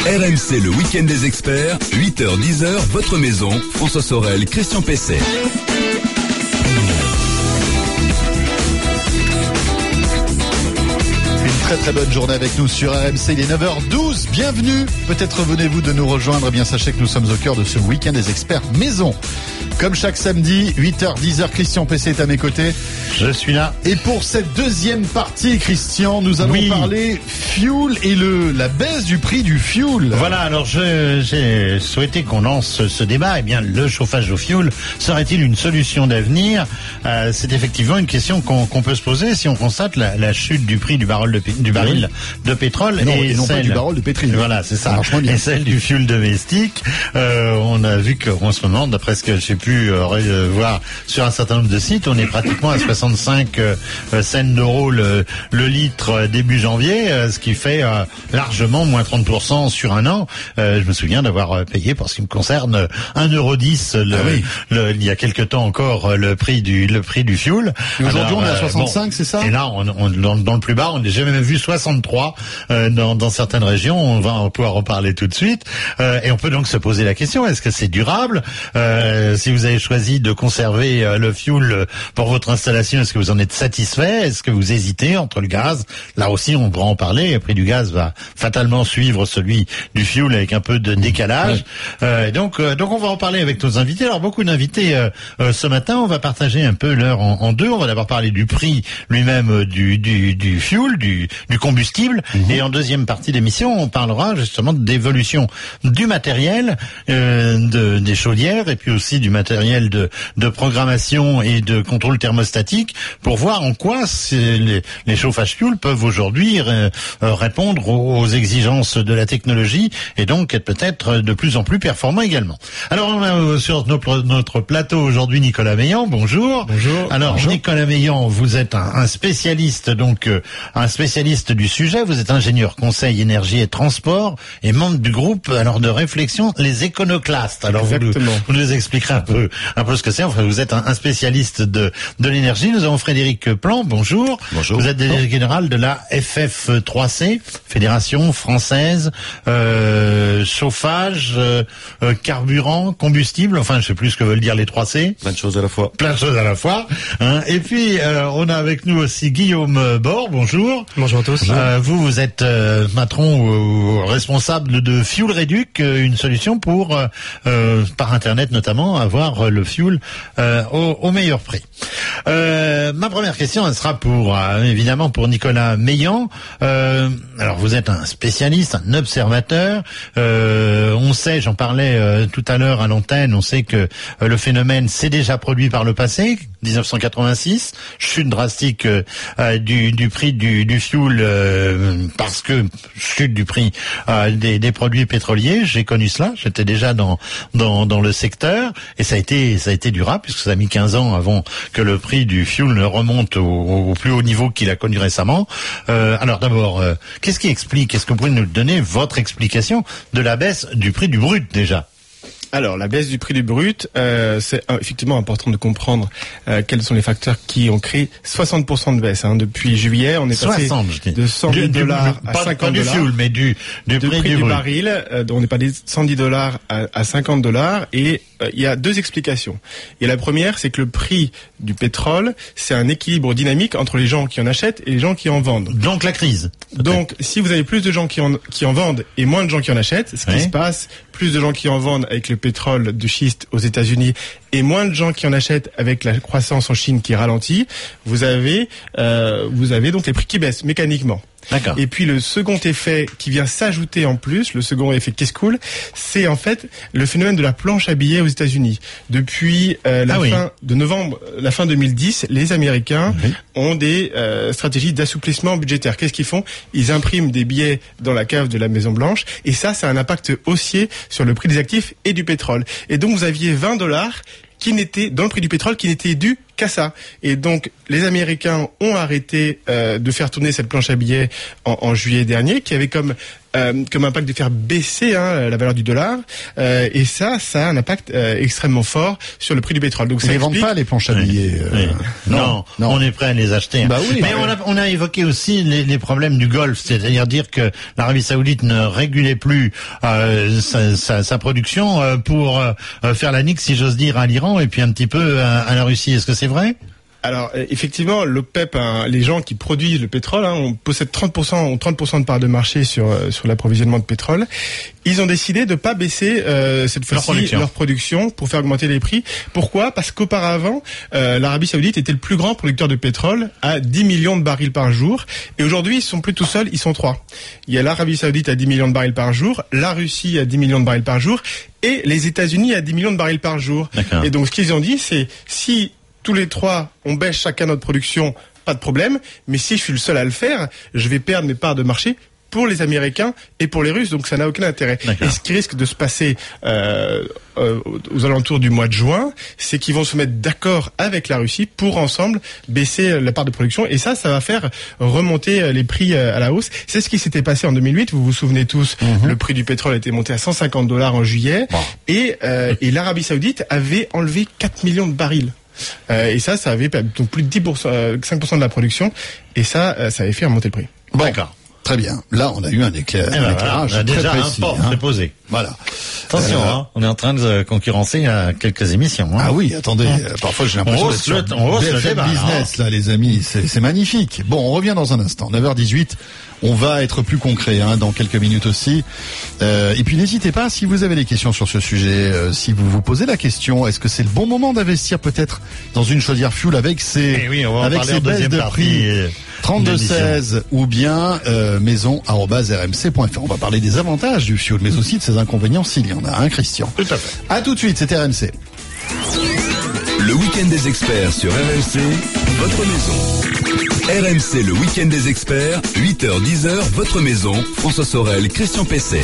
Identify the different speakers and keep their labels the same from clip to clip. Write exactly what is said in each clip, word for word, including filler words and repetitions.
Speaker 1: R M C, le week-end des experts, huit heures dix heures, votre maison, François Sorel, Christian Pesset.
Speaker 2: Très très bonne journée avec nous sur R M C, il est neuf heures douze, bienvenue. Peut-être venez-vous de nous rejoindre, eh bien sachez que nous sommes au cœur de ce week-end des experts maison. Comme chaque samedi, huit heures dix heures, Christian Pesset est à mes côtés.
Speaker 3: Je suis là.
Speaker 2: Et pour cette deuxième partie, Christian, nous allons oui. parler fuel et le la baisse du prix du fuel.
Speaker 3: Voilà, alors je, j'ai souhaité qu'on lance ce débat. Eh bien, le chauffage au fuel serait-il une solution d'avenir ? euh, C'est effectivement une question qu'on, qu'on peut se poser si on constate la, la chute du prix du baril de, du baril de pétrole
Speaker 2: et non,
Speaker 3: et,
Speaker 2: et non
Speaker 3: celle,
Speaker 2: pas du baril de pétrole.
Speaker 3: Voilà, c'est ça. ça et celle du fuel domestique. Euh, on a vu qu'en ce moment, d'après ce que j'ai pu euh, voir sur un certain nombre de sites, on est pratiquement à soixante-cinq euh, cents d'euros le, le litre euh, début janvier, euh, ce qui fait euh, largement moins trente pour cent sur un an. Euh, je me souviens d'avoir euh, payé, pour ce qui me concerne, un euro dix le, ah oui. le, il y a quelque temps encore le prix du le prix du fuel.
Speaker 2: Et aujourd'hui, alors, on est à soixante-cinq, bon, c'est ça ?
Speaker 3: Et là, on, on, dans, dans le plus bas, on n'a jamais même vu soixante-trois euh, dans, dans certaines régions. On va pouvoir en parler tout de suite. Euh, et on peut donc se poser la question, est-ce que c'est durable ? euh, Si vous avez choisi de conserver euh, le fuel pour votre installation, est-ce que vous en êtes satisfait ? Est-ce que vous hésitez entre le gaz ? Là aussi, on pourra en parler. Le prix du gaz va fatalement suivre celui du fuel avec un peu de décalage. Oui. Euh, donc, euh, donc on va en parler avec nos invités. Alors, beaucoup d'invités euh, euh, ce matin. On va partager un peu l'heure en, en deux. On va d'abord parler du prix lui-même euh, du, du, du fuel, du, du combustible. Mmh. Et en deuxième partie d'émission, on parlera justement d'évolution du matériel, euh, de, des chaudières et puis aussi du matériel de, de programmation et de contrôle thermostatique pour voir en quoi les, les chauffages fuel peuvent aujourd'hui euh, répondre aux, aux exigences de la technologie et donc être peut-être de plus en plus performants également. Alors on a euh, sur notre, notre plateau aujourd'hui Nicolas Meillan. Bonjour.
Speaker 4: Bonjour.
Speaker 3: Alors
Speaker 4: Bonjour.
Speaker 3: Nicolas Meillan, vous êtes un, un spécialiste donc euh, un spécialiste du sujet. Vous êtes ingénieur conseil énergie et transport et membre du groupe alors de réflexion les Éconoclastes. Alors vous nous, vous nous expliquerez un peu un peu ce que c'est. Enfin, vous êtes un, un spécialiste de de l'énergie. Nous avons Frédéric Plan. Bonjour.
Speaker 4: Bonjour.
Speaker 3: Vous êtes délégué général de la F F trois C, Fédération française euh, chauffage, euh, carburant, combustible. Enfin, je sais plus ce que veulent dire les trois C.
Speaker 4: Plein de choses à la fois.
Speaker 3: Plein de choses à la fois. Hein. Et puis euh, on a avec nous aussi Guillaume Bord. Bonjour.
Speaker 5: Bonjour à tous.
Speaker 3: Euh, vous, vous êtes euh, patron ou responsable de Fuel Reduc, une solution pour, euh, euh, par Internet notamment, avoir le fuel euh, au, au meilleur prix. Euh, ma première question, elle sera pour, euh, évidemment, pour Nicolas Meillan. Euh, alors, vous êtes un spécialiste, un observateur. Euh, on sait, j'en parlais euh, tout à l'heure à l'antenne, on sait que euh, le phénomène s'est déjà produit par le passé, dix-neuf cent quatre-vingt-six, chute drastique euh, du, du prix du, du fuel euh, parce que chute du prix euh, des, des produits pétroliers. J'ai connu cela, j'étais déjà dans dans dans le secteur et ça a été ça a été durable puisque ça a mis quinze ans avant que le prix du fuel ne remonte au, au plus haut niveau qu'il a connu récemment. Euh, alors d'abord, euh, qu'est-ce qui explique, est-ce que vous pouvez nous donner votre explication de la baisse du prix du brut déjà ?
Speaker 5: Alors, la baisse du prix du brut, euh, c'est euh, effectivement important de comprendre euh, quels sont les facteurs qui ont créé soixante pour cent de baisse. Hein. Depuis juillet, on est passé
Speaker 3: soixante,
Speaker 5: de cent dix dollars à
Speaker 3: pas,
Speaker 5: cinquante dollars.
Speaker 3: Pas du fuel, mais du, du
Speaker 5: de
Speaker 3: prix,
Speaker 5: prix
Speaker 3: du,
Speaker 5: du
Speaker 3: brut.
Speaker 5: baril. Euh, on est passé de cent dix dollars à, à cinquante dollars. Et euh, il y a deux explications. Et la première, c'est que le prix du pétrole, c'est un équilibre dynamique entre les gens qui en achètent et les gens qui en vendent.
Speaker 3: Donc la crise.
Speaker 5: Donc, si vous avez plus de gens qui en, qui en vendent et moins de gens qui en achètent, ce qui
Speaker 3: oui.
Speaker 5: se passe, plus de gens qui en vendent avec le pétrole de schiste aux États-Unis et moins de gens qui en achètent avec la croissance en Chine qui ralentit, vous avez, euh, vous avez donc les prix qui baissent mécaniquement.
Speaker 3: D'accord.
Speaker 5: Et puis le second effet qui vient s'ajouter en plus, le second effet qui se coule, c'est en fait le phénomène de la planche à billets aux États-Unis. Depuis euh, la
Speaker 3: ah
Speaker 5: fin
Speaker 3: oui.
Speaker 5: de novembre, la fin deux mille dix, les Américains
Speaker 3: oui.
Speaker 5: ont des euh, stratégies d'assouplissement budgétaire. Qu'est-ce qu'ils font ? Ils impriment des billets dans la cave de la Maison Blanche, et ça, ça a un impact haussier sur le prix des actifs et du pétrole. Et donc vous aviez vingt dollars qui n'était dans le prix du pétrole qui n'était dû qu'à ça. Et donc les Américains ont arrêté euh, de faire tourner cette planche à billets en, en juillet dernier, qui avait comme euh, comme impact de faire baisser hein, la valeur du dollar. Euh, et ça, ça a un impact euh, extrêmement fort sur le prix du pétrole. Donc,
Speaker 2: Ils
Speaker 5: ça
Speaker 2: ne vendent
Speaker 5: explique...
Speaker 2: pas les planches à billets.
Speaker 3: Oui.
Speaker 2: Euh...
Speaker 3: Oui. Non, non,
Speaker 2: non,
Speaker 3: on est prêt à les acheter.
Speaker 2: Bah oui,
Speaker 3: mais
Speaker 2: bah
Speaker 3: on a, on a évoqué aussi les, les problèmes du Golfe, c'est-à-dire dire que l'Arabie Saoudite ne régulait plus euh, sa, sa, sa production euh, pour euh, faire la nique, si j'ose dire, à l'Iran et puis un petit peu à, à la Russie. Est-ce que c'est vrai ?
Speaker 5: Alors effectivement, l'OPEP, hein, les gens qui produisent le pétrole, hein, on possède trente pour cent, ont trente pour cent de part de marché sur sur l'approvisionnement de pétrole. Ils ont décidé de pas baisser euh, cette fois-ci leur production. leur production pour faire augmenter les prix. Pourquoi ? Parce qu'auparavant, euh, l'Arabie Saoudite était le plus grand producteur de pétrole à dix millions de barils par jour. Et aujourd'hui, ils sont plus tout seuls, ils sont trois. Il y a l'Arabie Saoudite à dix millions de barils par jour, la Russie à dix millions de barils par jour et les États-Unis à dix millions de barils par jour.
Speaker 3: D'accord.
Speaker 5: Et donc ce qu'ils ont dit, c'est si tous les trois, on baisse chacun notre production, pas de problème. Mais si je suis le seul à le faire, je vais perdre mes parts de marché pour les Américains et pour les Russes. Donc ça n'a aucun intérêt.
Speaker 3: D'accord.
Speaker 5: Et ce qui risque de se passer euh, euh, aux alentours du mois de juin, c'est qu'ils vont se mettre d'accord avec la Russie pour ensemble baisser la part de production. Et ça, ça va faire remonter les prix à la hausse. C'est ce qui s'était passé en deux mille huit. Vous vous souvenez tous, mmh. le prix du pétrole était monté à cent cinquante dollars en juillet. Wow. Et, euh, et l'Arabie Saoudite avait enlevé quatre millions de barils. Euh, et ça, ça avait donc plus de dix pour cent, euh, cinq pour cent de la production. Et ça, euh, ça avait fait remonter le prix.
Speaker 2: Bon, d'accord. Très bien. Là, on a eu un, éclair,
Speaker 3: eh
Speaker 2: un
Speaker 3: ben
Speaker 2: éclairage
Speaker 3: voilà,
Speaker 2: très
Speaker 3: déjà
Speaker 2: précis.
Speaker 3: Un port,
Speaker 2: hein.
Speaker 3: c'est posé.
Speaker 2: Voilà.
Speaker 3: Attention, euh, hein, on est en train de concurrencer à quelques émissions. Hein.
Speaker 2: Ah oui, attendez. Hein. Euh, parfois, j'ai l'impression d'être sur
Speaker 3: le, on hausse le débat,
Speaker 2: business,
Speaker 3: là,
Speaker 2: là, les amis. C'est, c'est magnifique. Bon, on revient dans un instant. neuf heures dix-huit. On va être plus concret hein, dans quelques minutes aussi. Euh, et puis n'hésitez pas, si vous avez des questions sur ce sujet, euh, si vous vous posez la question, est-ce que c'est le bon moment d'investir peut-être dans une chaudière fuel avec ses,
Speaker 3: eh oui, on va
Speaker 2: avec ses baisses de prix trente-deux seize ou bien euh, maison arobase r m c point f r. On va parler des avantages du fuel, mais aussi de ses inconvénients s'il y en a, hein, Christian.
Speaker 3: Tout à fait.
Speaker 2: À tout de suite, c'était R M C.
Speaker 1: Le week-end des experts sur R M C, votre maison. R M C, le week-end des experts, huit heures dix heures, votre maison. François Sorel, Christian Pesset.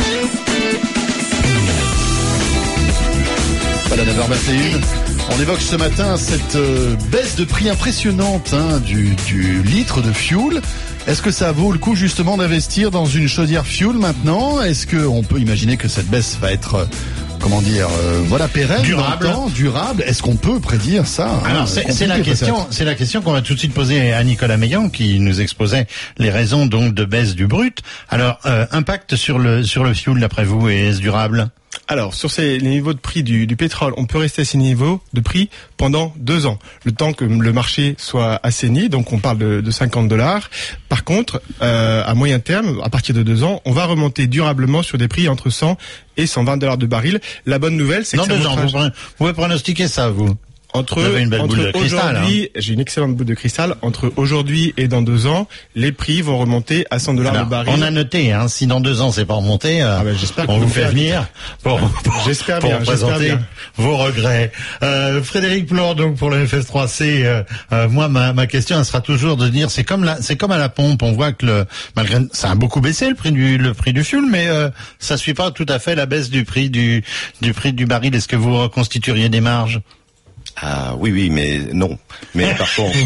Speaker 2: Voilà, neuf heures vingt et une. On évoque ce matin cette euh, baisse de prix impressionnante hein, du, du litre de fuel. Est-ce que ça vaut le coup justement d'investir dans une chaudière fuel maintenant ? Est-ce qu'on peut imaginer que cette baisse va être... Euh, comment dire, euh, voilà, pérenne,
Speaker 3: durable,
Speaker 2: temps, durable. Est-ce qu'on peut prédire ça
Speaker 3: Alors, hein, c'est, c'est la question, peut-être. c'est la question qu'on va tout de suite poser à Nicolas Meillan, qui nous exposait les raisons donc de baisse du brut. Alors, euh, impact sur le sur le fuel d'après vous, et est-ce durable ?
Speaker 5: Alors, sur ces les niveaux de prix du, du pétrole, on peut rester à ces niveaux de prix pendant deux ans, le temps que le marché soit assaini. Donc, on parle de, de cinquante dollars. Par contre, euh, à moyen terme, à partir de deux ans, on va remonter durablement sur des prix entre cent et cent vingt dollars de baril. La bonne nouvelle, c'est
Speaker 3: non,
Speaker 5: que ça
Speaker 3: deux ans. Vous, vous pouvez pronostiquer ça, vous
Speaker 5: Entre,
Speaker 3: vous avez une belle
Speaker 5: entre
Speaker 3: boule de cristal,
Speaker 5: aujourd'hui,
Speaker 3: hein.
Speaker 5: j'ai une excellente boule de cristal. Entre aujourd'hui et dans deux ans, les prix vont remonter à cent dollars le baril.
Speaker 3: On a noté, hein, si dans deux ans c'est pas remonté, euh,
Speaker 5: ah ben, j'espère
Speaker 3: on
Speaker 5: vous
Speaker 3: vous fait venir pour, pour,
Speaker 5: j'espère
Speaker 3: pour
Speaker 5: bien,
Speaker 3: présenter
Speaker 5: j'espère bien.
Speaker 3: vos regrets. Euh, Frédéric Plor, donc pour le F S trois C, euh, euh, moi ma, ma question elle sera toujours de dire, c'est comme la, c'est comme à la pompe, on voit que le, malgré, ça a beaucoup baissé le prix du, le prix du fuel, mais euh, ça suit pas tout à fait la baisse du prix du, du prix du baril. Est-ce que vous reconstitueriez des marges?
Speaker 4: Ah oui, oui, mais non. Mais par contre,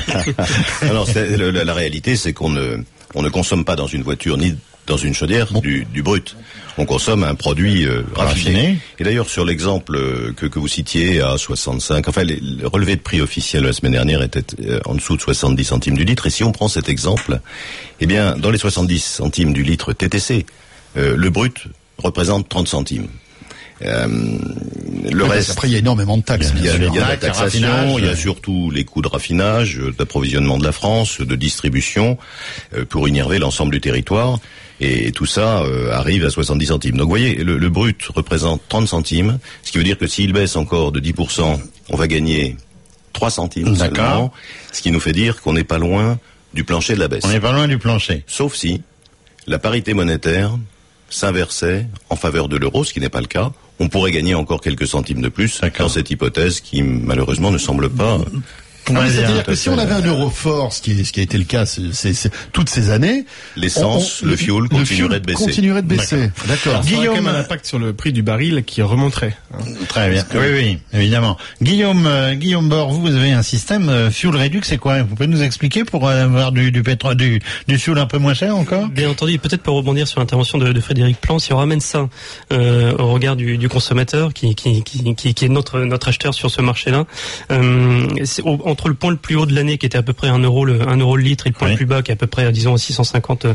Speaker 4: alors c'est, le, la réalité, c'est qu'on ne, on ne consomme pas dans une voiture ni dans une chaudière bon. du, du brut. On consomme un produit euh, raffiné. raffiné. Et d'ailleurs, sur l'exemple que, que vous citiez à soixante-cinq, enfin, les, le relevé de prix officiel la semaine dernière était euh, en dessous de soixante-dix centimes du litre. Et si on prend cet exemple, eh bien, dans les soixante-dix centimes du litre T T C, euh, le brut représente trente centimes. Euh, le
Speaker 2: oui,
Speaker 4: reste.
Speaker 2: Après, il y a énormément de taxes.
Speaker 4: Il y a, il y a la taxation, il y a surtout les coûts de raffinage, d'approvisionnement de la France, de distribution, euh, pour innerver l'ensemble du territoire. Et tout ça euh, arrive à soixante-dix centimes. Donc, vous voyez, le, le brut représente trente centimes, ce qui veut dire que s'il baisse encore de dix pour cent, on va gagner trois centimes seulement, ce qui nous fait dire qu'on n'est pas loin du plancher de la baisse.
Speaker 3: On n'est pas loin du plancher.
Speaker 4: Sauf si la parité monétaire s'inversait en faveur de l'euro, ce qui n'est pas le cas. On pourrait gagner encore quelques centimes de plus. D'accord. Dans cette hypothèse qui, malheureusement, ne semble pas
Speaker 2: Ah, c'est-à-dire que si on avait un euro fort, ce qui, est, ce qui a été le cas c'est, c'est, c'est, toutes ces années,
Speaker 4: l'essence,
Speaker 2: on, on,
Speaker 4: le fuel continuerait de baisser.
Speaker 2: Continuerait de baisser. D'accord.
Speaker 5: Alors, Guillaume, ça aurait quand même un impact sur le prix du baril qui remonterait. Hein.
Speaker 3: Très bien. Que... Oui, oui, évidemment. Guillaume, euh, Guillaume Bord, vous, vous avez un système euh, fuel réduit, c'est quoi? Vous pouvez nous expliquer pour euh, avoir du, du pétrole, du, du fuel un peu moins cher encore?
Speaker 6: Bien entendu, peut-être pour rebondir sur l'intervention de, de Frédéric Plan, si on ramène ça euh, au regard du, du consommateur, qui, qui, qui, qui, qui est notre, notre acheteur sur ce marché-là, euh, c'est, au, entre le point le plus haut de l'année qui était à peu près un euro le un euro le litre et le point oui. le plus bas qui est à peu près disons six cent cinquante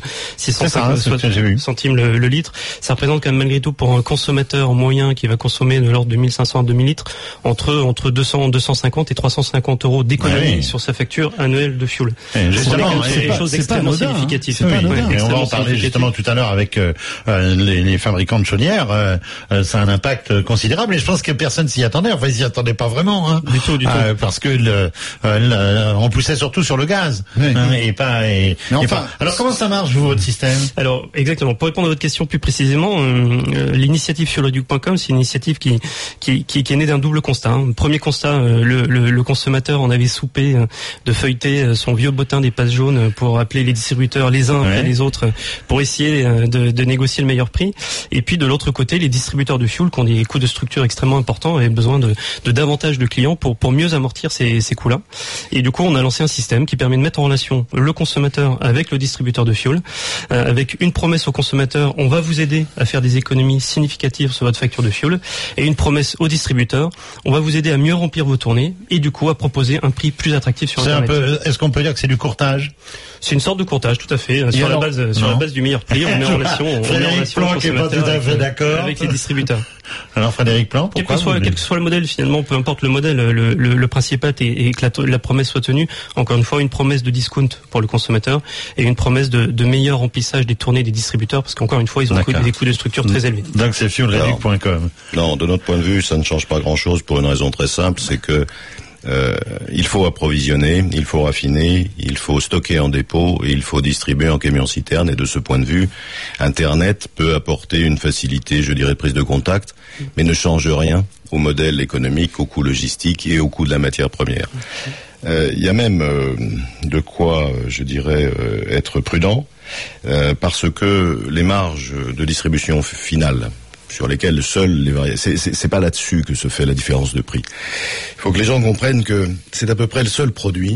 Speaker 6: centimes le, le litre, ça représente quand même malgré tout pour un consommateur moyen qui va consommer de l'ordre de mille cinq cents à deux mille litres entre entre deux cents deux cent cinquante et trois cent cinquante euros d'économie oui. sur sa facture annuelle de fuel.
Speaker 3: Et justement, c'est des choses extrêmement significatives. Hein. Oui, oui, et on va en parler justement tout à l'heure avec euh, les, les fabricants de chaudières. Euh, euh, ça a un impact considérable et je pense que personne s'y attendait. Enfin, ils s'y attendaient pas vraiment, hein,
Speaker 6: du tout, du tout.
Speaker 3: Euh, parce que le, euh, le, on poussait surtout sur le gaz oui. hein, et pas. Et,
Speaker 2: enfin,
Speaker 3: et pas. Alors comment ça marche vous votre système?
Speaker 6: Alors exactement. Pour répondre à votre question plus précisément, euh, l'initiative fuelreduc point com, c'est une initiative qui qui qui, qui est née d'un double constat. Hein. Premier constat, euh, le, le, le consommateur en avait soupé euh, de feuilleter euh, son vieux bottin des pages jaunes pour appeler les distributeurs les uns ouais. après les autres pour essayer euh, de, de négocier le meilleur prix. Et puis de l'autre côté, les distributeurs de fuel qui ont des coûts de structure extrêmement importants avaient besoin de, de davantage de clients pour pour mieux amortir ces, ces coûts-là. Et du coup, on a lancé un système qui permet de mettre en relation le consommateur avec le distributeur de fuel, euh, avec une promesse au consommateur, on va vous aider à faire des économies significatives sur votre facture de fuel, et une promesse au distributeur, on va vous aider à mieux remplir vos tournées, et du coup à proposer un prix plus attractif sur
Speaker 3: c'est
Speaker 6: Internet.
Speaker 3: Un peu, est-ce qu'on peut dire que c'est du courtage?
Speaker 6: C'est une sorte de courtage, tout à fait. Et sur alors, la base, sur la base du meilleur prix, on met en relation, on met en relation
Speaker 3: Plan qui est pas tout à fait d'accord
Speaker 6: avec les distributeurs.
Speaker 3: Alors Frédéric Plan, pourquoi
Speaker 6: quel que soit, quel que soit le modèle, finalement, peu importe le modèle, le, le, le principal est, est que la, la promesse soit tenue. Encore une fois, une promesse de discount pour le consommateur et une promesse de, de meilleur remplissage des tournées des distributeurs, parce qu'encore une fois, ils ont coût, des coûts de structure très élevés.
Speaker 3: Donc c'est fuel reduc point com.
Speaker 4: Non, de notre point de vue, ça ne change pas grand-chose pour une raison très simple, c'est que Euh, il faut approvisionner, il faut raffiner, il faut stocker en dépôt et il faut distribuer en camion-citerne. Et de ce point de vue, Internet peut apporter une facilité, je dirais, de prise de contact, mais ne change rien au modèle économique, au coût logistique et au coût de la matière première. Euh, il y a même euh, de quoi, je dirais, euh, être prudent, euh, parce que les marges de distribution finale sur lesquels seuls les variations, c'est, c'est, c'est pas là-dessus que se fait la différence de prix. Il faut que les gens comprennent que c'est à peu près le seul produit,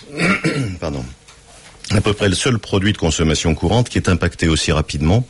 Speaker 4: pardon, à peu près le seul produit de consommation courante qui est impacté aussi rapidement,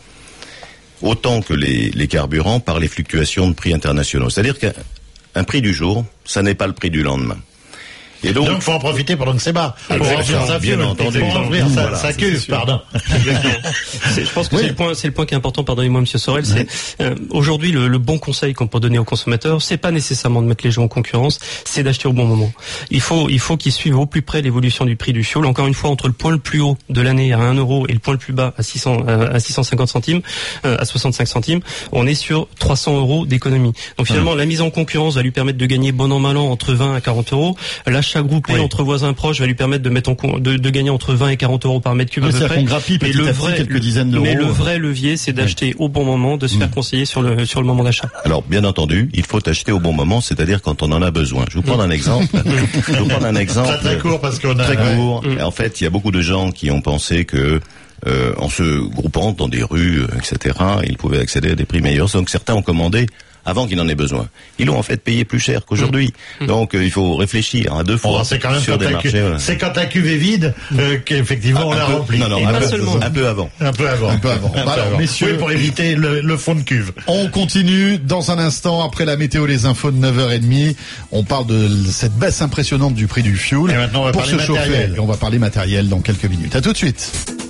Speaker 4: autant que les, les carburants, par les fluctuations de prix internationaux. C'est-à-dire qu'un un prix du jour, ça n'est pas le prix du lendemain.
Speaker 3: Et donc, il faut en profiter pendant que c'est bas. Pour remplir sa
Speaker 4: bien entendu.
Speaker 3: Pour remplir sa, voilà, sa cuve, pardon.
Speaker 6: C'est, je pense que oui. c'est le point, c'est le point qui est important, pardonnez-moi, monsieur Sorel, c'est, oui. euh, aujourd'hui, le, le bon conseil qu'on peut donner aux consommateurs, c'est pas nécessairement de mettre les gens en concurrence, c'est d'acheter au bon moment. Il faut, il faut qu'ils suivent au plus près l'évolution du prix du fuel. Encore une fois, entre le point le plus haut de l'année à un euro et le point le plus bas à six cents, à six cent cinquante centimes, euh, à soixante-cinq centimes, on est sur trois cents euros d'économie. Donc finalement, hum. la mise en concurrence va lui permettre de gagner bon an mal an entre vingt à quarante euros. L'achat groupé oui. entre voisins proches va lui permettre de mettre en con, de, de gagner entre vingt et quarante euros par mètre cube à peu près.
Speaker 2: Mais le vrai, quelques dizaines d'euros.
Speaker 6: Mais le vrai levier, c'est d'acheter oui. au bon moment, de se faire mmh. conseiller sur le sur le moment d'achat.
Speaker 4: Alors, bien entendu, il faut acheter au bon moment, c'est-à-dire quand on en a besoin. Je vous prends mmh. un exemple. Je vous prends un exemple.
Speaker 3: Très, très court parce qu'on a
Speaker 4: très court. Mmh. En fait, il y a beaucoup de gens qui ont pensé que euh, en se groupant dans des rues, et cetera, ils pouvaient accéder à des prix meilleurs. Donc certains ont commandé avant qu'il n'en ait besoin. Ils l'ont en fait payé plus cher qu'aujourd'hui. Mmh. Donc euh, il faut réfléchir à deux fois
Speaker 3: oh, c'est quand même
Speaker 4: sur des marchés.
Speaker 3: Cu- c'est quand ta cuve est vide euh, qu'effectivement ah, on la remplit.
Speaker 4: Non, non,
Speaker 6: et
Speaker 4: un,
Speaker 6: pas
Speaker 4: peu,
Speaker 6: seulement.
Speaker 4: un peu avant.
Speaker 3: Un peu avant.
Speaker 2: Un peu avant.
Speaker 3: Un peu
Speaker 2: Alors,
Speaker 3: avant.
Speaker 2: messieurs,
Speaker 3: oui, pour éviter le, le fond de cuve.
Speaker 2: On continue dans un instant après la météo, les infos de neuf heures trente. On parle de cette baisse impressionnante du prix du fuel.
Speaker 3: Et maintenant on va
Speaker 2: pour
Speaker 3: parler
Speaker 2: se
Speaker 3: matériel.
Speaker 2: chauffer. Et on va parler matériel dans quelques minutes. À tout de suite.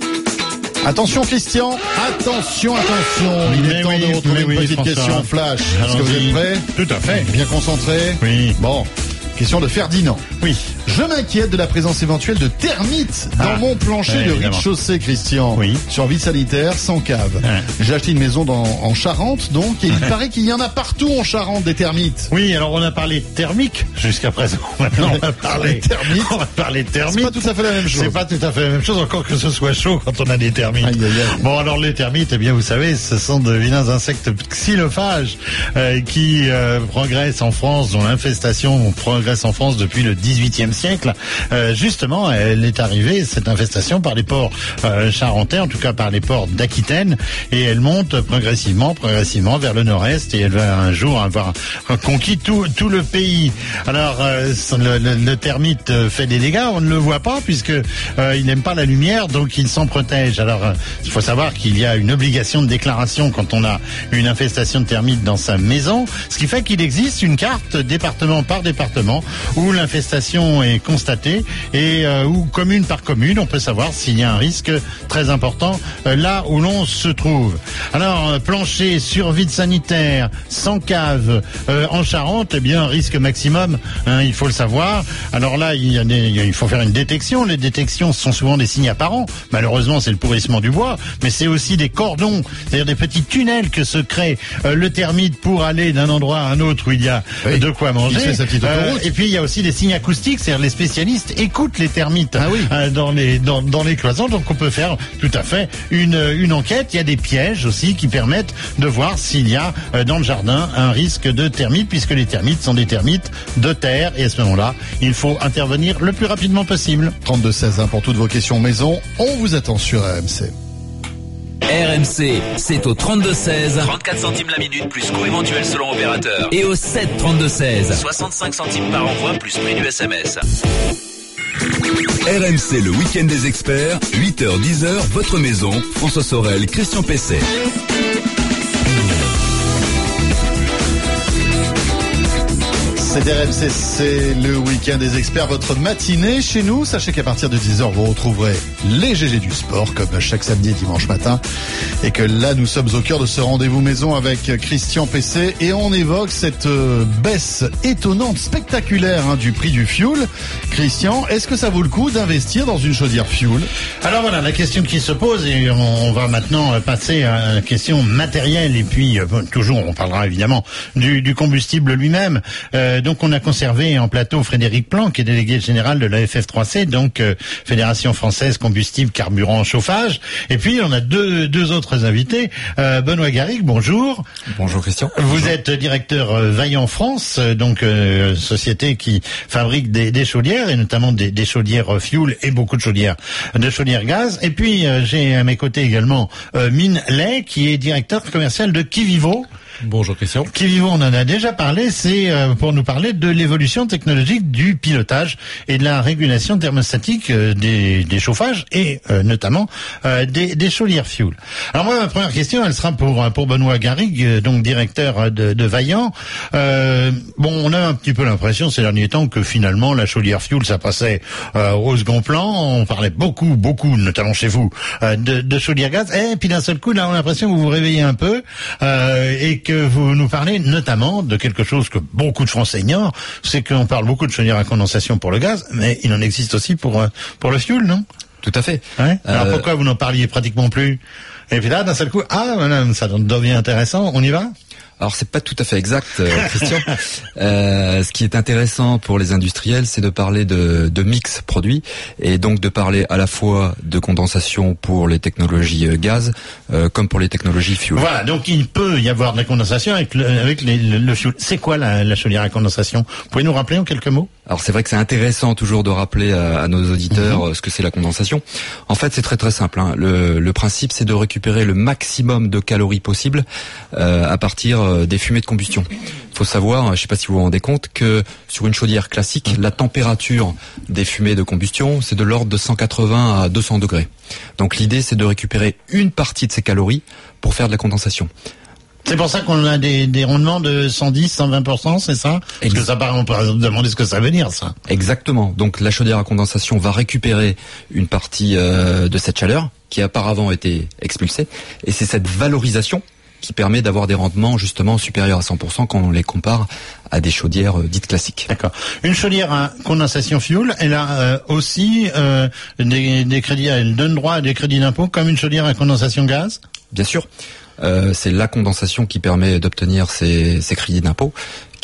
Speaker 2: Attention Christian, attention, attention, il
Speaker 3: mais
Speaker 2: est temps
Speaker 3: oui,
Speaker 2: de retrouver une
Speaker 3: oui,
Speaker 2: petite
Speaker 3: François.
Speaker 2: question flash. Est-ce
Speaker 3: Allons-y.
Speaker 2: que vous êtes prêts?
Speaker 3: Tout à fait.
Speaker 2: Bien concentré?
Speaker 3: Oui.
Speaker 2: Bon, question de Ferdinand.
Speaker 3: Oui.
Speaker 2: Je m'inquiète de la présence éventuelle de termites dans
Speaker 3: Ah,
Speaker 2: mon plancher
Speaker 3: ouais,
Speaker 2: de
Speaker 3: évidemment.
Speaker 2: rez-de-chaussée, Christian.
Speaker 3: Oui.
Speaker 2: Sur vide sanitaire, sans cave.
Speaker 3: Ouais.
Speaker 2: J'ai acheté une maison dans, en Charente, donc, et il paraît qu'il y en a partout en Charente, des termites.
Speaker 3: Oui, alors on a parlé thermique jusqu'à présent. Maintenant on va parler
Speaker 2: termites.
Speaker 3: On va parler
Speaker 2: C'est
Speaker 3: thermique.
Speaker 2: pas tout à fait la même chose.
Speaker 3: C'est pas tout à fait la même chose, encore que ce soit chaud quand on a des termites.
Speaker 2: Aïe, aïe, aïe.
Speaker 3: Bon, alors les termites, eh bien, vous savez, ce sont de vilains insectes xylophages euh, qui euh, progressent en France, dont l'infestation pro- progresse en France depuis le dix-huitième siècle. Euh, justement, elle est arrivée, cette infestation, par les ports euh, charentais, en tout cas par les ports d'Aquitaine, et elle monte progressivement, progressivement vers le nord-est, et elle va un jour avoir conquis tout, tout le pays. Alors, euh, le, le, le termite fait des dégâts, on ne le voit pas, puisque euh, il n'aime pas la lumière, donc il s'en protège. Alors, euh, il faut savoir qu'il y a une obligation de déclaration quand on a une infestation de termites dans sa maison, ce qui fait qu'il existe une carte département par département où l'infestation est constatée et euh, où commune par commune on peut savoir s'il y a un risque très important euh, là où l'on se trouve. Alors euh, plancher sur vide sanitaire, sans cave, euh, en Charente, eh bien risque maximum, hein, il faut le savoir. Alors là il, y a des, il faut faire une détection. Les détections sont souvent des signes apparents. Malheureusement c'est le pourrissement du bois, mais c'est aussi des cordons, c'est-à-dire des petits tunnels que se crée euh, le termite pour aller d'un endroit à un autre où il y a oui, de quoi manger. Euh, et puis il y a aussi des signes acoustiques, c'est-à-dire les spécialistes écoutent les termites ah oui. euh, dans les dans, dans les cloisons, donc on peut faire tout à fait une une enquête. Il y a des pièges aussi qui permettent de voir s'il y a euh, dans le jardin un risque de termites, puisque les termites sont des termites de terre, et à ce moment-là, il faut intervenir le plus rapidement possible.
Speaker 2: trente-deux seize hein, pour toutes vos questions maison. On vous attend sur R M C.
Speaker 7: R M C, c'est au trente-deux seize. trente-quatre centimes la minute, plus coût éventuel selon opérateur. Et au sept trente-deux seize. soixante-cinq centimes par envoi, plus prix du S M S.
Speaker 1: R M C, le week-end des experts, huit heures dix heures, votre maison, François Sorel, Christian Pesset.
Speaker 2: C'est R M C, c'est le week-end des experts, votre matinée chez nous. Sachez qu'à partir de dix heures, vous retrouverez les G G du sport, comme chaque samedi et dimanche matin. Et que là, nous sommes au cœur de ce rendez-vous maison avec Christian Pesset. Et on évoque cette baisse étonnante, spectaculaire hein, du prix du fioul. Christian, est-ce que ça vaut le coup d'investir dans une chaudière fioul?
Speaker 3: Alors voilà, la question qui se pose, et on va maintenant passer à la question matérielle. Et puis, toujours, on parlera évidemment du, du combustible lui-même. Euh, Donc on a conservé en plateau Frédéric Plan, qui est délégué général de la F F trois C, donc euh, Fédération Française Combustible, Carburant, Chauffage. Et puis on a deux, deux autres invités. Euh, Benoît Garrigue, bonjour.
Speaker 8: Bonjour Christian.
Speaker 3: Vous
Speaker 8: bonjour.
Speaker 3: êtes directeur euh, Vaillant France, euh, donc euh, société qui fabrique des, des chaudières, et notamment des, des chaudières fuel et beaucoup de chaudières de chaudières gaz. Et puis euh, j'ai à mes côtés également euh, Mine Lay, qui est directeur commercial de Kivivo.
Speaker 8: Bonjour Christian.
Speaker 3: Kivivo, on en a déjà parlé, c'est euh, pour nous parler de l'évolution technologique du pilotage et de la régulation thermostatique euh, des, des chauffages et euh, notamment euh, des, des chaudières fuel. Alors moi, ma première question, elle sera pour pour Benoît Garrigue, euh, donc directeur de, de Vaillant. Euh, bon, on a un petit peu l'impression ces derniers temps que finalement la chaudière fuel, ça passait euh, au second plan. On parlait beaucoup, beaucoup, notamment chez vous, euh, de, de chaudière gaz. Et puis d'un seul coup, là, on a l'impression que vous vous réveillez un peu euh, et que vous nous parlez notamment de quelque chose que beaucoup de Français ignorent, c'est qu'on parle beaucoup de chaudières à condensation pour le gaz, mais il en existe aussi pour pour le fioul, non?
Speaker 8: Tout à fait.
Speaker 3: Ouais. Alors
Speaker 8: euh...
Speaker 3: pourquoi vous n'en parliez pratiquement plus? Et puis là, d'un seul coup, ah, voilà, ça devient intéressant, on y va?
Speaker 8: Alors c'est pas tout à fait exact, euh, Christian. euh, ce qui est intéressant pour les industriels, c'est de parler de, de mix produit, et donc de parler à la fois de condensation pour les technologies euh, gaz, euh, comme pour les technologies fuel.
Speaker 3: Voilà, donc il peut y avoir de la condensation avec le, avec les, le, le fuel. C'est quoi la, la chaudière à condensation? Vous pouvez nous rappeler en quelques mots?
Speaker 8: Alors c'est vrai que c'est intéressant toujours de rappeler à, à nos auditeurs mmh. ce que c'est la condensation. En fait, c'est très très simple. Hein. Le, le principe, c'est de récupérer le maximum de calories possible euh, à partir euh, des fumées de combustion. Il faut savoir, je ne sais pas si vous vous rendez compte, que sur une chaudière classique, la température des fumées de combustion, c'est de l'ordre de cent quatre-vingts à deux cents degrés. Donc l'idée, c'est de récupérer une partie de ces calories pour faire de la condensation.
Speaker 3: C'est pour ça qu'on a des, des rendements de cent dix, cent vingt pour cent, c'est ça? Parce que ça paraît, on peut demander ce que ça veut dire, ça.
Speaker 8: Exactement. Donc la chaudière à condensation va récupérer une partie euh, de cette chaleur qui auparavant été expulsée, et c'est cette valorisation qui permet d'avoir des rendements justement supérieurs à cent pour cent quand on les compare à des chaudières euh, dites classiques.
Speaker 3: D'accord. Une chaudière à condensation fuel, elle a euh, aussi euh, des, des crédits, elle donne droit à des crédits d'impôt comme une chaudière à condensation gaz?
Speaker 8: Bien sûr. Euh, c'est la condensation qui permet d'obtenir ces, ces crédits d'impôt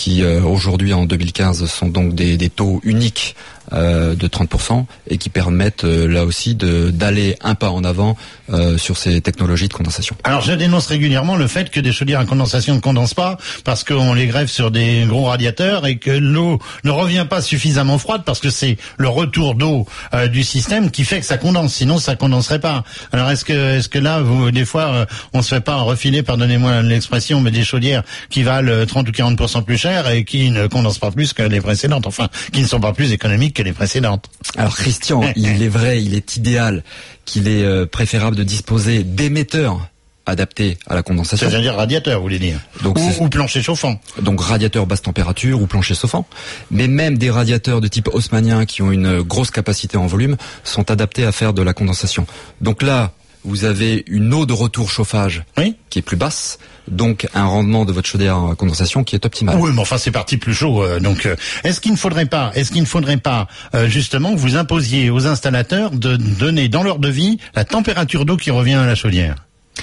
Speaker 8: qui euh, aujourd'hui en deux mille quinze sont donc des, des taux uniques euh, de trente pour cent et qui permettent euh, là aussi de, d'aller un pas en avant euh, sur ces technologies de condensation.
Speaker 3: Alors je dénonce régulièrement le fait que des chaudières à condensation ne condensent pas parce qu'on les greffe sur des gros radiateurs et que l'eau ne revient pas suffisamment froide parce que c'est le retour d'eau euh, du système qui fait que ça condense, sinon ça condenserait pas. Alors est-ce que est-ce que là vous, des fois euh, on se fait pas refiler, pardonnez-moi l'expression, mais des chaudières qui valent trente ou quarante pour cent plus cher et qui ne condensent pas plus que les précédentes, enfin qui ne sont pas plus économiques que les précédentes.
Speaker 8: Alors Christian, il est vrai, il est idéal qu'il est euh, préférable de disposer d'émetteurs adaptés à la condensation.
Speaker 3: C'est-à-dire radiateur, vous voulez dire.
Speaker 8: Donc,
Speaker 3: ou, ou plancher chauffant.
Speaker 8: Donc radiateur basse température ou plancher chauffant. Mais même des radiateurs de type haussmannien qui ont une grosse capacité en volume sont adaptés à faire de la condensation. Donc là, vous avez une eau de retour chauffage
Speaker 3: oui.
Speaker 8: qui est plus basse, donc un rendement de votre chaudière à condensation qui est optimal.
Speaker 3: Oui, mais enfin c'est parti plus chaud. Euh, donc, euh, est-ce qu'il ne faudrait pas, est-ce qu'il ne faudrait pas euh, justement que vous imposiez aux installateurs de donner dans leur devis la température d'eau qui revient à la chaudière?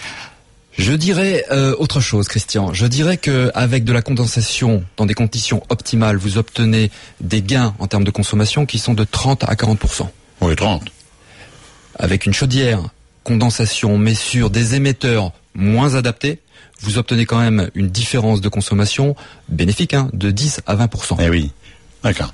Speaker 8: Je dirais euh, autre chose, Christian. Je dirais que avec de la condensation dans des conditions optimales, vous obtenez des gains en termes de consommation qui sont de trente à quarante pour cent.
Speaker 3: Oui, trente.
Speaker 8: Avec une chaudière condensation, mais sur des émetteurs moins adaptés, vous obtenez quand même une différence de consommation bénéfique hein, de dix à vingt pour cent.
Speaker 3: Eh oui, d'accord.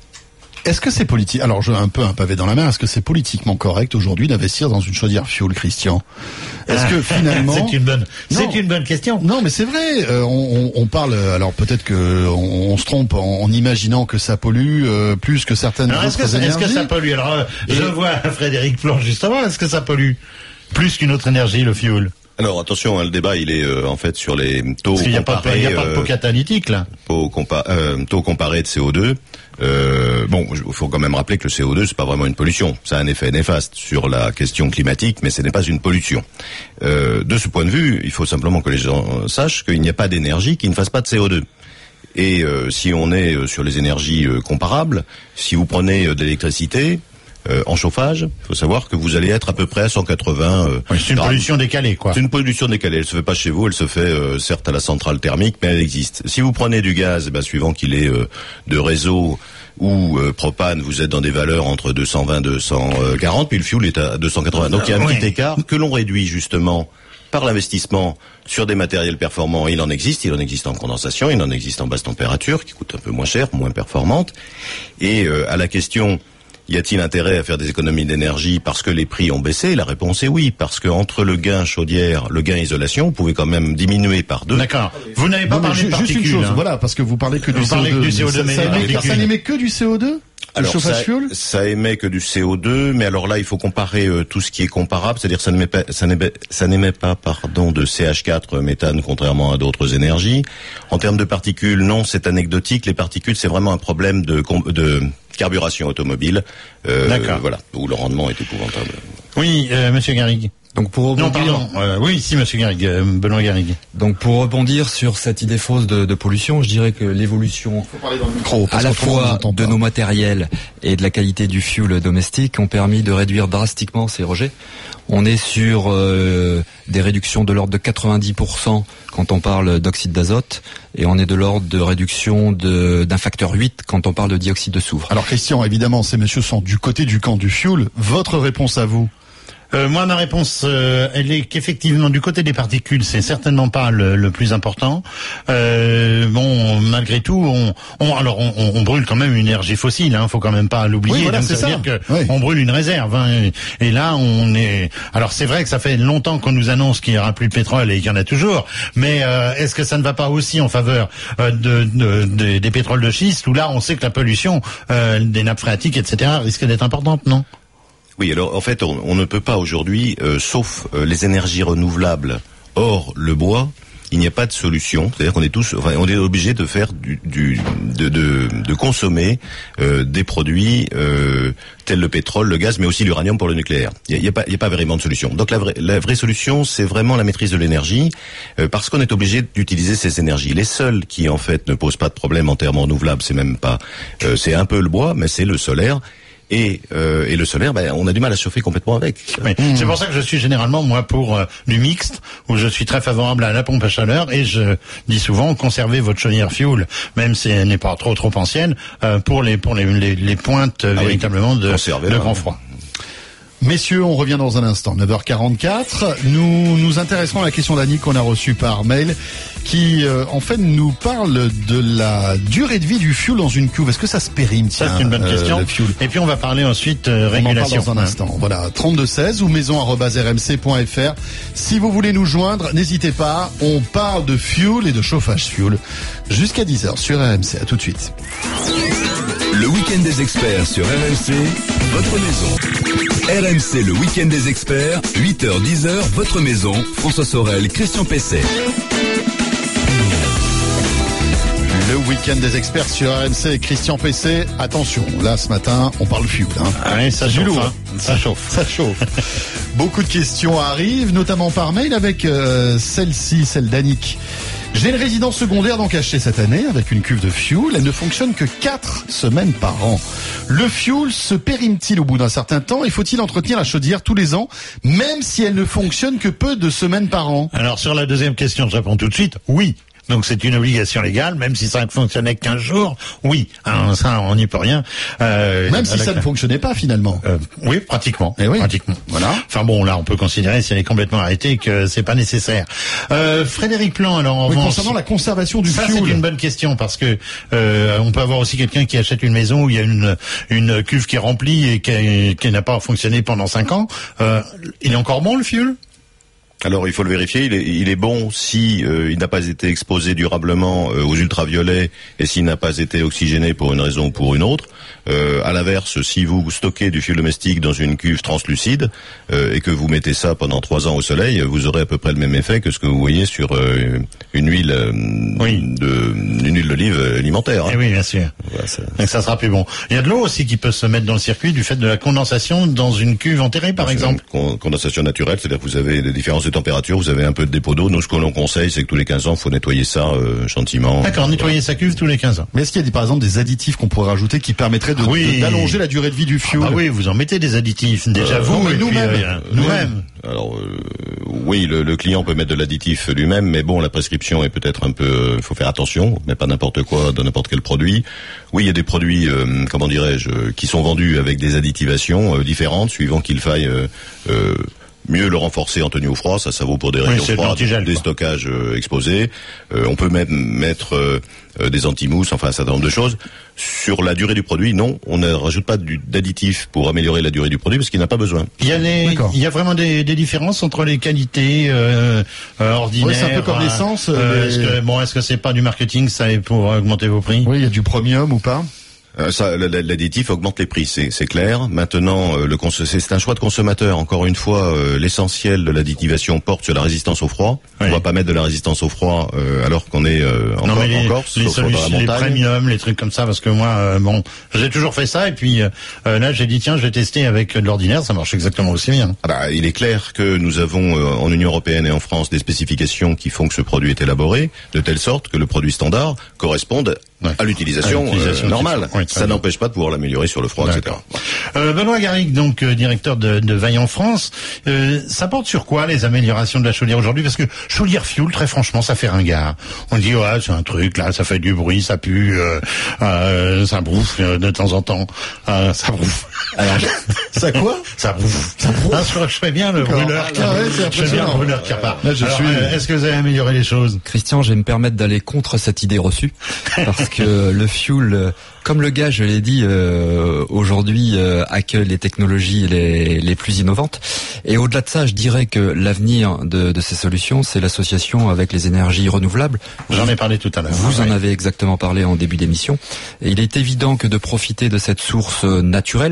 Speaker 2: Est-ce que c'est politique? Alors, je un peu un pavé dans la main. Est-ce que c'est politiquement correct aujourd'hui d'investir dans une chaudière fuel, Christian? Est-ce
Speaker 3: ah,
Speaker 2: que finalement
Speaker 3: c'est une bonne, c'est une bonne question.
Speaker 2: Non, mais c'est vrai. Euh, on, on parle. Alors peut-être que on, on se trompe en, en imaginant que ça pollue euh, plus que certaines
Speaker 3: alors,
Speaker 2: autres
Speaker 3: est-ce que,
Speaker 2: énergies.
Speaker 3: Est-ce que ça pollue? Alors, euh,
Speaker 2: Et...
Speaker 3: je vois Frédéric Plon justement. Est-ce que ça pollue plus qu'une autre énergie, le fuel?
Speaker 4: Alors attention, hein, le débat il est euh, en fait sur les taux
Speaker 3: Parce qu'il n'y a
Speaker 4: comparés.
Speaker 3: pas de, il y a pas de pot catalytique là.
Speaker 4: Taux, compa euh, taux comparé de C O deux. Euh, bon, il faut quand même rappeler que le C O deux c'est pas vraiment une pollution. Ça a un effet néfaste sur la question climatique, mais ce n'est pas une pollution. Euh, de ce point de vue, il faut simplement que les gens sachent qu'il n'y a pas d'énergie qui ne fasse pas de C O deux. Et euh, si on est sur les énergies euh, comparables, si vous prenez euh, de l'électricité. Euh, en chauffage, il faut savoir que vous allez être à peu près à cent quatre-vingts. Euh,
Speaker 3: oui, c'est une grammes. pollution décalée, quoi.
Speaker 4: C'est une pollution décalée. Elle se fait pas chez vous, elle se fait euh, certes à la centrale thermique, mais elle existe. Si vous prenez du gaz, eh ben, suivant qu'il est euh, de réseau ou euh, propane, vous êtes dans des valeurs entre deux cent vingt, deux cent quarante, puis le fuel est à deux cent quatre-vingts. Donc il y a un oui. petit écart que l'on réduit justement par l'investissement sur des matériels performants. Il en existe, il en existe en condensation, il en existe en basse température, qui coûte un peu moins cher, moins performante. Et euh, à la question... Y a-t-il intérêt à faire des économies d'énergie parce que les prix ont baissé? La réponse est oui, parce que entre le gain chaudière, le gain isolation, vous pouvez quand même diminuer par deux.
Speaker 3: D'accord. Vous n'avez pas non, parlé de particules.
Speaker 2: Juste une chose,
Speaker 3: hein.
Speaker 2: Voilà, parce que vous parlez que du
Speaker 3: vous
Speaker 2: C O deux.
Speaker 3: Que du C O deux
Speaker 2: ça,
Speaker 3: mais
Speaker 2: ça, émet, ça n'émet que du C O deux?
Speaker 4: Alors
Speaker 2: le chauffage
Speaker 4: ça,
Speaker 2: fuel
Speaker 4: ça émet que du C O deux, mais alors là il faut comparer euh, tout ce qui est comparable, c'est-à-dire ça n'émet pas, ça n'émet, ça n'émet pas pardon de C H quatre méthane contrairement à d'autres énergies. En termes de particules, non, c'est anecdotique. Les particules, c'est vraiment un problème de, de carburation automobile, euh,
Speaker 3: D'accord.
Speaker 4: Voilà, où le rendement est épouvantable.
Speaker 3: Oui, euh, Monsieur Garrigue.
Speaker 8: Donc pour rebondir,
Speaker 3: non, pardon. Euh, oui, si, Monsieur Garrigue, euh, Benoît Garrigue.
Speaker 8: Donc pour rebondir sur cette idée fausse de, de pollution, je dirais que l'évolution
Speaker 2: micro,
Speaker 8: à la fois de nos matériels et de la qualité du fuel domestique ont permis de réduire drastiquement ces rejets. On est sur euh, des réductions de l'ordre de quatre-vingt-dix pour cent quand on parle d'oxyde d'azote et on est de l'ordre de réduction de, d'un facteur huit quand on parle de dioxyde de soufre.
Speaker 2: Alors Christian, évidemment, ces messieurs sont du côté du camp du fuel. Votre réponse à vous?
Speaker 3: Euh, moi, ma réponse, euh, elle est qu'effectivement, du côté des particules, c'est certainement pas le, le plus important. Euh, bon, malgré tout, on, on alors on, on brûle quand même une énergie fossile. Hein, faut quand même pas l'oublier.
Speaker 2: Oui, voilà,
Speaker 3: donc
Speaker 2: c'est
Speaker 3: ça veut
Speaker 2: ça.
Speaker 3: dire que
Speaker 2: oui.
Speaker 3: on brûle une réserve. Hein, et, et là, on est. Alors, c'est vrai que ça fait longtemps qu'on nous annonce qu'il y aura plus de pétrole et qu'il y en a toujours. Mais euh, est-ce que ça ne va pas aussi en faveur euh, de, de, de des pétroles de schiste où là, on sait que la pollution euh, des nappes phréatiques, et cetera, risque d'être importante, non?
Speaker 4: Oui, alors en fait, on, on ne peut pas aujourd'hui, euh, sauf euh, les énergies renouvelables, hors le bois, il n'y a pas de solution. C'est-à-dire qu'on est tous, enfin, on est obligé de faire du, du de, de, de consommer euh, des produits euh, tels le pétrole, le gaz, mais aussi l'uranium pour le nucléaire. Il n'y a, a pas, il y a pas vraiment de solution. Donc la vraie, la vraie solution, c'est vraiment la maîtrise de l'énergie, euh, parce qu'on est obligé d'utiliser ces énergies. Les seuls qui en fait ne posent pas de problème en termes renouvelables, c'est même pas, euh, c'est un peu le bois, mais c'est le solaire. et, euh, et le solaire, ben, on a du mal à chauffer complètement avec.
Speaker 3: Oui. Mmh. C'est pour ça que je suis généralement, moi, pour euh, du mixte, où je suis très favorable à la pompe à chaleur, et je dis souvent, conservez votre chaudière fuel, même si elle n'est pas trop trop ancienne, euh, pour les pour les, les, les pointes euh, ah véritablement oui. de, de grand froid.
Speaker 2: Messieurs, on revient dans un instant, neuf heures quarante-quatre. Nous nous intéresserons à la question d'Annie qu'on a reçue par mail, qui euh, en fait nous parle de la durée de vie du fuel dans une cuve. Est-ce que ça se périme?
Speaker 3: Ça c'est une bonne euh, question. Et puis on va parler ensuite euh, régulation.
Speaker 2: On en parle dans un instant. Voilà, trente-deux seize ou maison arobase r m c point f r. Si vous voulez nous joindre, n'hésitez pas. On parle de fuel et de chauffage fuel jusqu'à dix heures sur R M C. À tout de suite.
Speaker 1: Le week-end des experts sur R M C, votre maison. R M C, le week-end des experts, huit heures dix heures, votre maison. François Sorel, Christian Pesset.
Speaker 2: Le week-end des experts sur R M C et Christian Pesset. Attention, là ce matin, on parle fuel. Hein.
Speaker 3: Ah oui, ça chauffe, lourd, hein. ça chauffe,
Speaker 2: ça chauffe. Beaucoup de questions arrivent, notamment par mail avec euh, celle-ci, celle d'Annick. J'ai une résidence secondaire donc achetée cette année avec une cuve de fuel. Elle ne fonctionne que quatre semaines par an. Le fuel se périme-t-il au bout d'un certain temps et faut-il entretenir la chaudière tous les ans, même si elle ne fonctionne que peu de semaines par an?
Speaker 3: Alors sur la deuxième question, je réponds tout de suite, oui. Donc c'est une obligation légale, même si ça ne fonctionnait que quinze jours, oui, hein, ça on n'y peut rien.
Speaker 2: Euh, même si ça ne fonctionnait pas finalement.
Speaker 3: Euh, oui, pratiquement.
Speaker 2: Et oui.
Speaker 3: Pratiquement.
Speaker 2: Voilà.
Speaker 3: Enfin bon, là on peut considérer si elle est complètement arrêtée que c'est pas nécessaire. Euh, Frédéric Plan, alors en
Speaker 2: oui,
Speaker 3: revanche,
Speaker 2: concernant la conservation du
Speaker 3: ça,
Speaker 2: fuel.
Speaker 3: Ça c'est une bonne question parce que euh, on peut avoir aussi quelqu'un qui achète une maison où il y a une une cuve qui est remplie et qui, qui n'a pas fonctionné pendant cinq ans. Euh, il est encore bon le fuel?
Speaker 4: Alors il faut le vérifier, il est, il est bon si euh, il n'a pas été exposé durablement euh, aux ultraviolets et s'il n'a pas été oxygéné pour une raison ou pour une autre. Euh, à l'inverse, si vous stockez du fuel domestique dans une cuve translucide euh, et que vous mettez ça pendant trois ans au soleil, vous aurez à peu près le même effet que ce que vous voyez sur euh, une huile euh, oui. de une huile d'olive alimentaire. Hein.
Speaker 3: Et oui, bien sûr.
Speaker 4: Voilà, ça...
Speaker 3: Donc ça sera plus bon. Il y a de l'eau aussi qui peut se mettre dans le circuit du fait de la condensation dans une cuve enterrée, par
Speaker 4: dans
Speaker 3: exemple.
Speaker 4: Une condensation naturelle, c'est-à-dire que vous avez des différences de température, vous avez un peu de dépôt d'eau. Nous, ce que l'on conseille, c'est que tous les quinze ans, il faut nettoyer ça euh, gentiment.
Speaker 3: D'accord, nettoyer sa cuve tous les quinze ans.
Speaker 2: Mais est-ce qu'il y a par exemple des additifs qu'on pourrait rajouter qui permettraient de,
Speaker 3: oui.
Speaker 2: de, d'allonger la durée de vie du fuel?
Speaker 3: Ah bah oui, vous en mettez des additifs. Déjà
Speaker 2: euh,
Speaker 3: vous,
Speaker 2: et
Speaker 3: et
Speaker 2: nous-mêmes.
Speaker 3: Puis, euh, nous-mêmes.
Speaker 4: Alors euh, oui, le, le client peut mettre de l'additif lui-même, mais bon, la prescription est peut-être un peu. Il faut faire attention, mais pas n'importe quoi dans n'importe quel produit. Oui, il y a des produits, euh, comment dirais-je, qui sont vendus avec des additivations euh, différentes, suivant qu'il faille. Euh, euh, mieux le renforcer en tenue au froid, ça ça vaut pour des régions
Speaker 3: oui,
Speaker 4: froides, des
Speaker 3: quoi.
Speaker 4: stockages euh, exposés. Euh, on peut même mettre euh, euh, des anti-mousses, enfin un certain nombre de choses. Sur la durée du produit, non, on ne rajoute pas du, d'additifs pour améliorer la durée du produit parce qu'il n'a pas besoin.
Speaker 3: Il y a, les, il y a vraiment des, des différences entre les qualités euh, euh, ordinaires.
Speaker 2: Oui, c'est un peu comme l'essence.
Speaker 3: Euh,
Speaker 2: les...
Speaker 3: est-ce que, bon, est-ce que c'est pas du marketing, ça est pour augmenter vos prix?
Speaker 2: Oui, il y a du premium ou pas?
Speaker 4: Euh, ça, l'additif augmente les prix, c'est, c'est clair. Maintenant, euh, le cons- c'est un choix de consommateur. Encore une fois, euh, l'essentiel de l'additivation porte sur la résistance au froid. Oui. On va pas mettre de la résistance au froid euh, alors qu'on est euh, en,
Speaker 3: non,
Speaker 4: Cor-
Speaker 3: les,
Speaker 4: en Corse,
Speaker 3: les,
Speaker 4: sauf dans la montagne.
Speaker 3: Les premiums, les trucs comme ça, parce que moi, euh, bon, j'ai toujours fait ça et puis euh, là, j'ai dit tiens, je vais tester avec de l'ordinaire, ça marche exactement aussi bien.
Speaker 4: Ah bah, il est clair que nous avons euh, en Union européenne et en France des spécifications qui font que ce produit est élaboré de telle sorte que le produit standard corresponde ouais. à l'utilisation, à l'utilisation euh, normale. Oui, ça n'empêche pas de pouvoir l'améliorer sur le froid, D'accord. et cetera.
Speaker 3: Euh, Benoît Garrigue, donc euh, directeur de, de Vaillant France, euh, ça porte sur quoi les améliorations de la chaudière aujourd'hui? Parce que chaudière fuel, très franchement, ça fait ringard. On dit ouais, c'est un truc là, ça fait du bruit, ça pue, euh, euh, ça bouffe euh, de temps en temps, euh, ça bouffe.
Speaker 2: Alors, ça quoi?
Speaker 3: Ça bouffe. Ça bouffe. Ah, je, je fais bien le
Speaker 2: D'accord.
Speaker 3: brûleur.
Speaker 2: Ah, ouais, c'est
Speaker 3: je fais bien le brûleur qui repart.
Speaker 2: Là, je
Speaker 3: Alors,
Speaker 2: suis...
Speaker 3: euh, est-ce que vous avez amélioré les choses?
Speaker 8: Christian, je vais me permettre d'aller contre cette idée reçue parce que le fuel, comme le gaz, je l'ai dit, euh, aujourd'hui euh, accueille les technologies les, les plus innovantes. Et au-delà de ça, je dirais que l'avenir de, de ces solutions, c'est l'association avec les énergies renouvelables.
Speaker 3: J'en ai parlé tout à l'heure.
Speaker 8: Vous
Speaker 3: oui.
Speaker 8: en avez exactement parlé en début d'émission. Et il est évident que de profiter de cette source naturelle,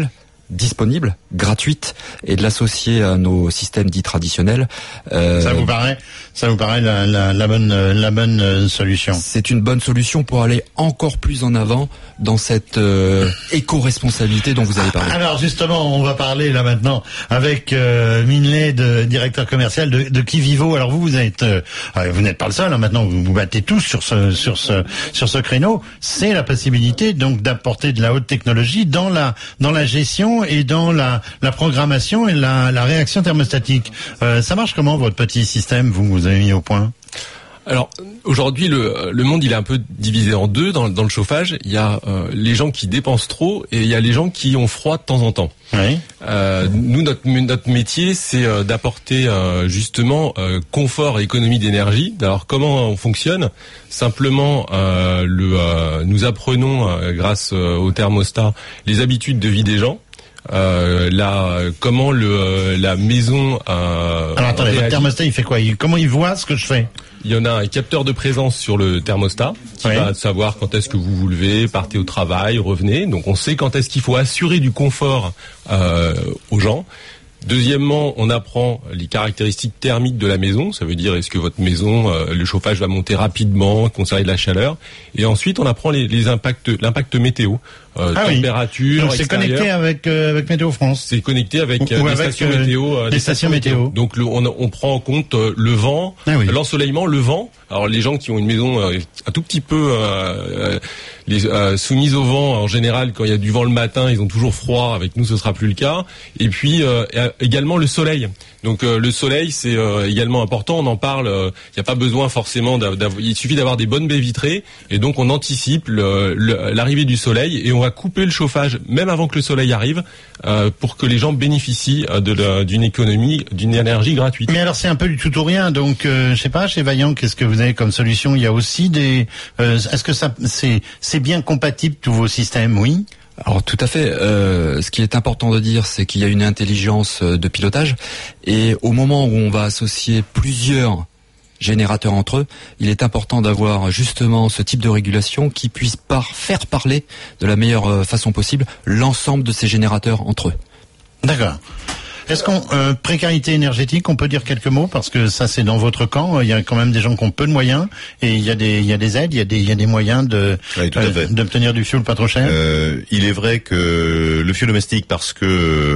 Speaker 8: disponible, gratuite, et de l'associer à nos systèmes dits traditionnels.
Speaker 3: Euh, ça vous paraît, ça vous paraît la, la, la bonne, la bonne solution?
Speaker 8: C'est une bonne solution pour aller encore plus en avant dans cette euh, éco-responsabilité dont vous avez parlé.
Speaker 3: Alors justement, on va parler là maintenant avec euh, Minley, de directeur commercial de, de Kivivo. Alors vous, vous êtes, euh, vous n'êtes pas le seul. Hein, maintenant, vous vous battez tous sur ce, sur ce, sur ce créneau. C'est la possibilité donc d'apporter de la haute technologie dans la, dans la gestion et dans la, la programmation et la, la réaction thermostatique. Euh, ça marche comment votre petit système, vous, vous avez mis au point?
Speaker 9: Alors aujourd'hui le, le monde il est un peu divisé en deux dans, dans le chauffage. Il y a euh, les gens qui dépensent trop et il y a les gens qui ont froid de temps en temps.
Speaker 3: Oui.
Speaker 9: Euh, nous notre notre métier c'est euh, d'apporter euh, justement euh, confort et économie d'énergie. Alors comment on fonctionne? Simplement euh, le euh, nous apprenons euh, grâce euh, au thermostat les habitudes de vie des gens. Euh, la, comment le euh, la maison. Euh,
Speaker 3: Alors attendez,
Speaker 9: réagit.
Speaker 3: Le thermostat il fait quoi? il, Comment il voit ce que je fais?
Speaker 9: Il y en a un capteur de présence sur le thermostat qui
Speaker 3: oui.
Speaker 9: va savoir quand est-ce que vous vous levez, partez au travail, revenez. Donc on sait quand est-ce qu'il faut assurer du confort euh, aux gens. Deuxièmement, on apprend les caractéristiques thermiques de la maison. Ça veut dire est-ce que votre maison, euh, le chauffage va monter rapidement, conserver de la chaleur. Et ensuite, on apprend les, les impacts, l'impact météo, euh,
Speaker 3: ah
Speaker 9: température,
Speaker 3: oui. Donc, c'est connecté avec euh, avec Météo France.
Speaker 9: C'est connecté avec
Speaker 3: ou,
Speaker 9: euh,
Speaker 3: ou
Speaker 9: des
Speaker 3: avec,
Speaker 9: stations
Speaker 3: euh,
Speaker 9: météo, euh,
Speaker 3: des stations météo.
Speaker 9: Donc le, on, on prend en compte euh, le vent,
Speaker 3: ah oui.
Speaker 9: l'ensoleillement, le vent. Alors les gens qui ont une maison euh, un tout petit peu euh, les, euh, soumise au vent, en général, quand il y a du vent le matin, ils ont toujours froid. Avec nous, ce sera plus le cas. Et puis euh, également le soleil. Donc euh, le soleil, c'est euh, également important. On en parle. Il euh, n'y a pas besoin forcément d'avoir. Il suffit d'avoir des bonnes baies vitrées. Et donc on anticipe le, le, l'arrivée du soleil et on va couper le chauffage même avant que le soleil arrive euh, pour que les gens bénéficient de la, d'une économie, d'une énergie gratuite.
Speaker 3: Mais alors c'est un peu du tout ou rien. Donc euh, je sais pas, chez Vaillant, qu'est-ce que vous avez comme solution? Il y a aussi des. Euh, est-ce que ça c'est c'est bien compatible tous vos systèmes? Oui.
Speaker 8: Alors tout à fait. Euh, ce qui est important de dire, c'est qu'il y a une intelligence de pilotage et au moment où on va associer plusieurs générateurs entre eux, il est important d'avoir justement ce type de régulation qui puisse par faire parler de la meilleure façon possible l'ensemble de ces générateurs entre eux.
Speaker 3: D'accord. Est-ce qu'on euh, précarité énergétique, on peut dire quelques mots parce que ça c'est dans votre camp. Il y a quand même des gens qui ont peu de moyens et il y a des il y a des aides, il y a des il y a des moyens de
Speaker 4: oui, tout à fait.
Speaker 3: euh, d'obtenir du fioul pas trop cher.
Speaker 4: Euh, il est vrai que le fioul domestique, parce que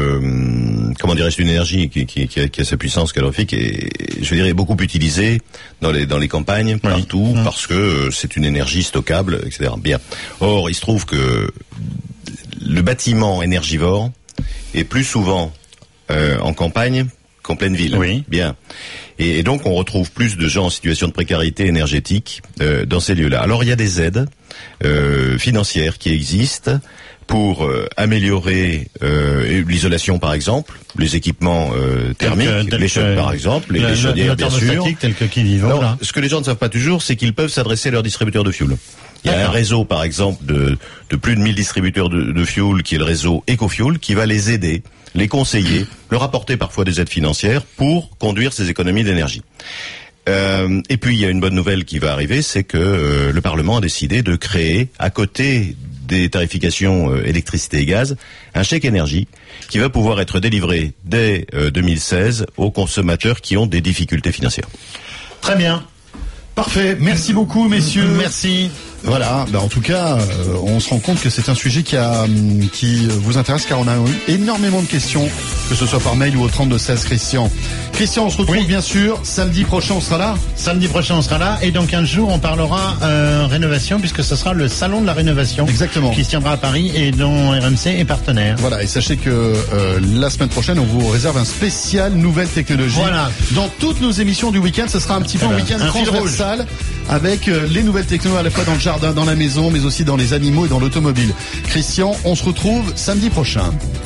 Speaker 4: euh, comment dirais-je, une énergie qui, qui, qui, a, qui a sa puissance calorifique et je dirais beaucoup utilisée dans les dans les campagnes oui. partout mmh. parce que c'est une énergie stockable, et cetera. Bien. Or, il se trouve que le bâtiment énergivore est plus souvent Euh, en campagne qu'en pleine ville.
Speaker 3: Oui.
Speaker 4: Bien. Et, et donc on retrouve plus de gens en situation de précarité énergétique euh, dans ces lieux-là. Alors il y a des aides euh, financières qui existent pour euh, améliorer euh, l'isolation par exemple, les équipements euh, thermiques, tel que, tel les chaudières par exemple, les, les chaudières bien sûr.
Speaker 3: Tel que Kivivo,
Speaker 4: Alors,
Speaker 3: là.
Speaker 4: Ce que les gens ne savent pas toujours, c'est qu'ils peuvent s'adresser à leur distributeur de fioul. Il y a un réseau, par exemple, de, de plus de mille distributeurs de, de fioul, qui est le réseau EcoFuel, qui va les aider, les conseiller, leur apporter parfois des aides financières pour conduire ces économies d'énergie. Euh, et puis, il y a une bonne nouvelle qui va arriver, c'est que euh, le Parlement a décidé de créer, à côté des tarifications euh, électricité et gaz, un chèque énergie qui va pouvoir être délivré dès euh, deux mille seize aux consommateurs qui ont des difficultés financières.
Speaker 3: Très bien.
Speaker 2: Parfait. Merci beaucoup, messieurs.
Speaker 3: Merci.
Speaker 2: Voilà, bah en tout cas, euh, on se rend compte que c'est un sujet qui, a, qui vous intéresse car on a eu énormément de questions, que ce soit par mail ou au trente-deux seize, Christian. Christian, on se retrouve oui. bien sûr samedi prochain, on sera là.
Speaker 3: Samedi prochain, on sera là et dans quinze jours, on parlera euh, rénovation puisque ce sera le salon de la rénovation.
Speaker 2: Exactement.
Speaker 3: Qui se tiendra à Paris et dont R M C est partenaire.
Speaker 2: Voilà, et sachez que euh, la semaine prochaine, on vous réserve un spécial nouvelle technologie.
Speaker 3: Voilà.
Speaker 2: Dans toutes nos émissions du week-end, ce sera un petit peu un week-end transversal avec euh, les nouvelles technologies à la fois dans le jardin, dans la maison, mais aussi dans les animaux et dans l'automobile. Christian, on se retrouve samedi prochain.